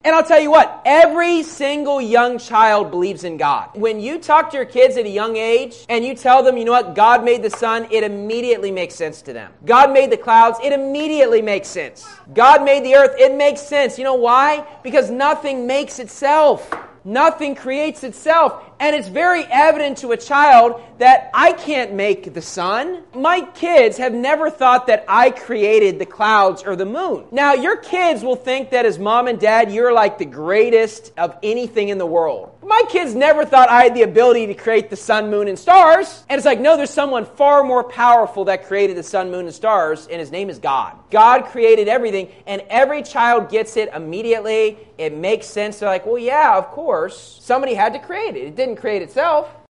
And I'll tell you what, every single young child believes in God. When you talk to your kids at a young age and you tell them, you know what, God made the sun, it immediately makes sense to them. God made the clouds, it immediately makes sense. God made the earth, it makes sense. You know why? Because nothing makes itself. Nothing creates itself. And it's very evident to a child that I can't make the sun. My kids have never thought that I created the clouds or the moon. Now, your kids will think that as mom and dad, you're like the greatest of anything in the world. My kids never thought I had the ability to create the sun, moon, and stars. And it's like, no, there's someone far more powerful that created the sun, moon, and stars, and his name is God. God created everything, and every child gets it immediately. It makes sense. They're like, well, yeah, of course. Somebody had to create it. It didn't create itself.